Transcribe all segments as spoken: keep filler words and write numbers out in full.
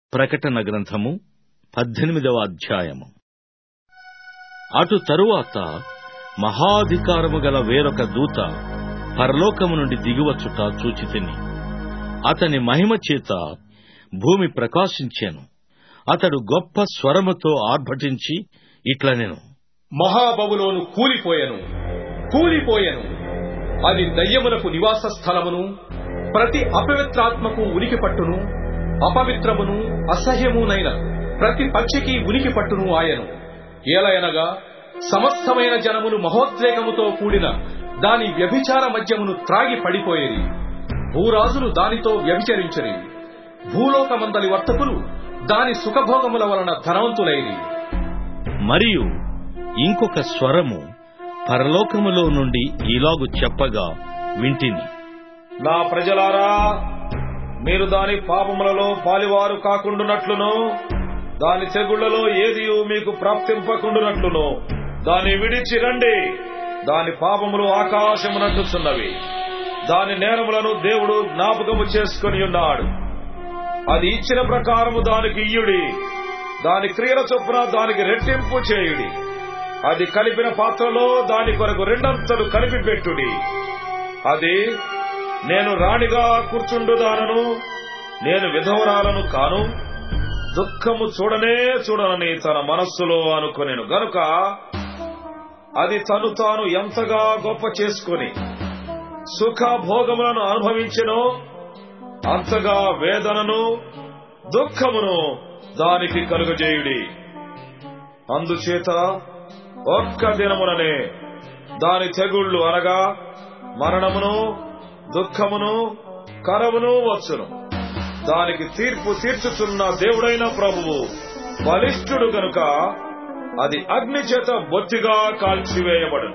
ప్రకటన గ్రంథము పద్దెనిమిదవ అధ్యాయము. అటు తరువాత మహాధికారము గల వేరొక దూత పరలోకము నుండి దిగివచ్చుట చూచితిని. అతని మహిమ చేత భూమి ప్రకాశించెను. అతడు గొప్ప స్వరముతో ఆర్భటించి ఇట్లనెను, మహాబబులోను కూలిపోయెను, కూలిపోయెను. అది దయ్యములకు నివాస స్థలమును, ప్రతి అపవిత్రాత్మకు ఉనికి పట్టును, అపవిత్రమును అసహ్యమునైన ప్రతి పక్షికి ఉనికి పట్టును ఆయను. ఏలయనగా సమస్తమైన జనములు మహోద్రేకముతో కూడిన దాని వ్యభిచార మద్యమును త్రాగి పడిపోయేది. భూరాజులు దానితో వ్యభిచరించరి. భూలోకమందలి వర్తకులు దాని సుఖభోగముల వలన ధనవంతులైరి. మరియు ఇంకొక స్వరము పరలోకములో నుండి ఇలాగు చెప్పగా వింటిని, నా ప్రజలారా, మీరు దాని పాపములలో పాలివారు కాకుండునట్లును, దాని తెగుళ్లలో ఏదియు మీకు ప్రాప్తింపకుండునట్లును దాని విడిచి రండి. దాని పాపములు ఆకాశమునంటుచున్నవి. దాని నేరములను దేవుడు జ్ఞాపకము చేసుకుని ఉన్నాడు. అది ఇచ్చిన ప్రకారము దానికి ఇయ్యుడి. దాని క్రియల చొప్పున దానికి రెట్టింపు చేయుడి. అది కలిపిన పాత్రలో దాని కొరకు రెండంతలు కలిపి పెట్టుడి. అది, నేను రాణిగా కూర్చుండుదానను, నేను విధవరాలను కాను, దుఃఖము చూడనే చూడనని తన మనస్సులో అనుకొనెను గనుక అది తను తాను ఎంతగా గొప్ప చేసుకుని సుఖ భోగములను అనుభవించెనో అంతగా వేదనను దుఃఖమును దానికి కలుగజేయుడి. అందుచేత ఒక్క దినముననే దాని తెగుళ్లు అనగా మరణమును, దుఃఖమును, కరవును వచ్చును. దానికి తీర్పు తీర్చుచున్న దేవుడైన ప్రభువు బలిష్ఠుడు గనుక అది అగ్ని చేత బొత్తిగా కాల్చివేయబడును.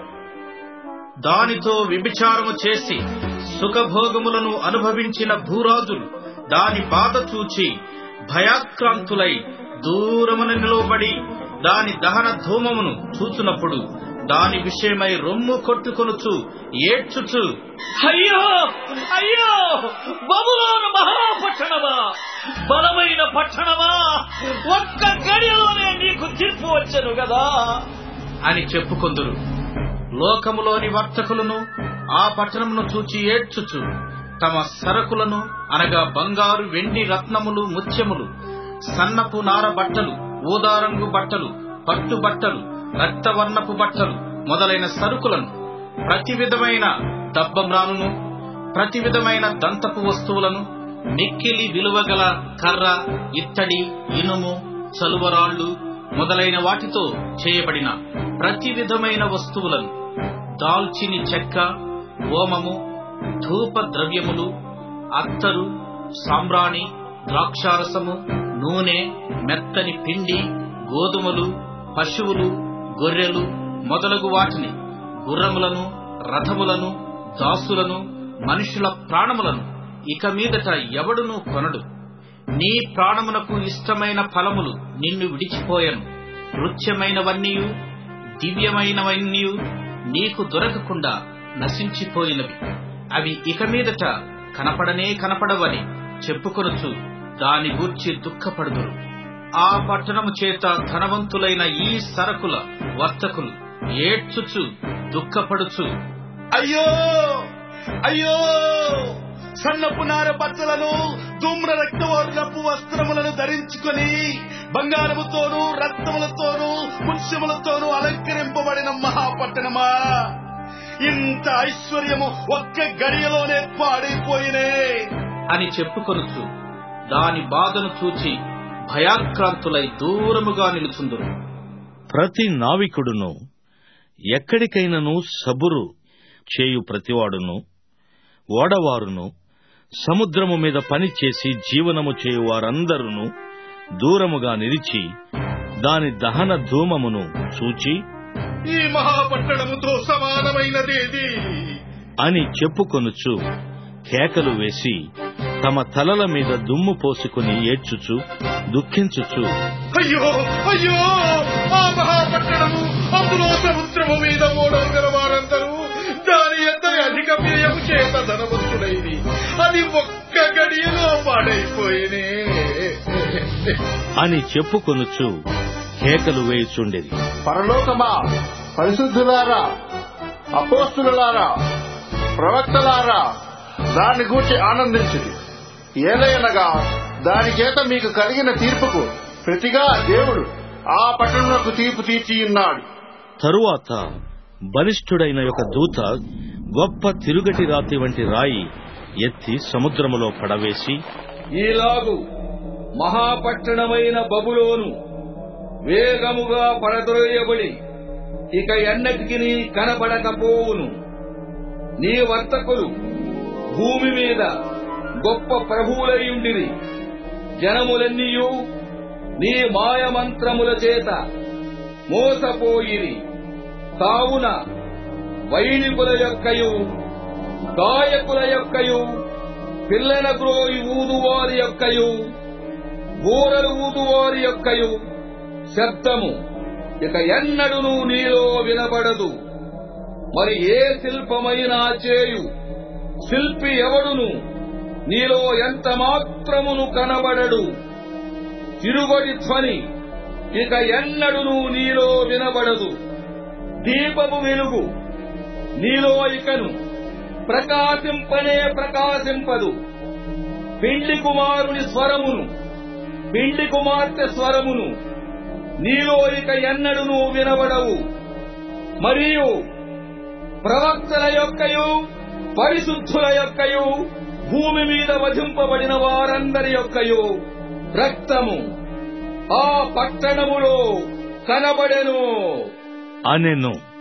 దానితో వ్యభిచారము చేసి సుఖభోగములను అనుభవించిన భూరాజులు దాని బాధ చూచి భయాక్రాంతులై దూరమున నిలువబడి దాని దహన ధూమమును చూచునప్పుడు దాని విషయమై రొమ్ము కొట్టుకొనుచు ఏడ్చుచు, అయ్యో అయ్యో, బబులోను మహాపట్టణమా, బలమైన పట్టణమా, ఒక్క గడియలోనే నీకు తీర్పు వచ్చెను గదా అని చెప్పుకొందురు. లోకములోని వర్తకులను ఆ పట్టణమును చూచి ఏడ్చుచు తమ సరకులను అనగా బంగారు, వెండి, రత్నములు, ముత్యములు, సన్నపు నార బట్టలు, ఊదారంగు బట్టలు, పట్టు బట్టలు, రక్తవర్ణపు బట్టలు మొదలైన సరుకులను, ప్రతి విధమైన దబ్బమ్రానును, ప్రతి విధమైన దంతపు వస్తువులను, మిక్కిలి విలువగల కర్ర, ఇత్తడి, ఇనుము, చలువరాళ్లు మొదలైన వాటితో చేయబడిన ప్రతి విధమైన వస్తువులను, దాల్చిని చెక్క, ఓమము, ధూప ద్రవ్యములు, అత్తరు, సాంబ్రాణి, ద్రాక్షారసము, నూనె, మెత్తని పిండి, గోధుమలు, పశువులు, గొర్రెలు మొదలగు వాటిని, గుర్రములను, రథములను, దాసులను, మనుషుల ప్రాణములను ఇక మీదట ఎవడునూ కొనడు. నీ ప్రాణమునకు ఇష్టమైన ఫలములు నిన్ను విడిచిపోయను. రుచ్యమైనవన్నీయు దివ్యమైనవన్నీయు నీకు దొరకకుండా నశించిపోయినవి. అవి ఇక మీదట కనపడనే కనపడవని చెప్పుకొనుచు దాని గూర్చి దుఃఖపడుదురు. ఆ పట్టణము చేత ధనవంతులైన ఈ సరకుల వర్తకులు ఏడ్చుచు దుఃఖపడుచు, అయ్యో అయ్యో, సన్నపు నార బట్టలను, ధూమ్ర రక్తవర్ణపు వస్త్రములను ధరించుకొని బంగారముతోనూ రత్నములతోనూ ముత్యములతోనూ అలంకరింపబడిన మహాపట్టణమా, ఇంత ఐశ్వర్యము ఒక్క గడియలోనే పాడైపోయినే అని చెప్పుకొనుచు దాని బాధను చూచి భయాక్రాంతులై దూరముగా నిలుచుందురు. ప్రతి నావికుడును, ఎక్కడికైనను సబురు చేయు ప్రతివాడును, ఓడవారును, సముద్రము మీద పనిచేసి జీవనము చేయు వారందరూ దూరముగా నిలిచి దాని దహన ధూమమును చూచి, ఈ మహాపట్టణముతో సమానమైనదేది అని చెప్పుకొనుచు కేకలు వేసి తమ తలల మీద దుమ్ము పోసుకుని ఏడ్చుచు దుఃఖించుచు, అయ్యో అయ్యో, ఆ మహాపట్టణము, అందులో సముద్రము మీద ఓడలు గల వారందరూ దాని ఎంతటి అధిక వ్యయము చేత ధనవంతుడైంది. అది ఒక్క గడియలో పాడైపోయినే. అని చెప్పుకొనుచు కేకలు వేయుచుండెది. పరలోకమా, పరిశుద్ధులారా, అపోస్తులారా, ప్రవక్తలారా, దాన్ని గూర్చి ఆనందించుడి. ఏలయనగా దాని చేత మీకు కలిగిన తీర్పుకు ప్రతిగా దేవుడు ఆ పట్టణమునకు తీర్పు తీర్చి ఉన్నాడు. తరువాత బలిష్ఠుడైన ఒక దూత గొప్ప తిరుగటి రాతి వంటి రాయి ఎత్తి సముద్రములో పడవేసి, ఈలాగు మహాపట్టణమైన బబులోను వేగముగా పడద్రోయబడి ఇక ఎన్నటికి కనబడకపోవును. నీ వర్తకులు భూమి మీద గొప్ప ప్రభువులయుండిరి. జనములన్నీయు నీ మాయమంత్రముల చేత మోసపోయిరి. కావున వైణికుల యొక్కయు గాయకుల యొక్కయు పిల్లన గ్రోయి ఊదువారి యొక్కయు బూరలు ఊదువారి యొక్కయు శబ్దము ఇక ఎన్నడును నీలో వినబడదు. మరి ఏ శిల్పమైనా చేయు శిల్పి ఎవడును నీలో ఎంత మాత్రమును కనబడడు. తిరుగడి ధ్వని ఇక ఎన్నడును నీలో వినబడదు. దీపము వెలుగు నీలో ఇకను ప్రకాశింపనే ప్రకాశింపదు. పిండి కుమారుని స్వరమును, పిండి కుమార్తె స్వరమును నీలో ఇక ఎన్నడును వినబడవు. మరియు ప్రవక్తల యొక్కయు పరిశుద్ధుల యొక్కయు భూమి మీద వధింపబడిన వారందరి యొక్కయు రక్తము ఆ పట్టణములో కనబడెను అనెను.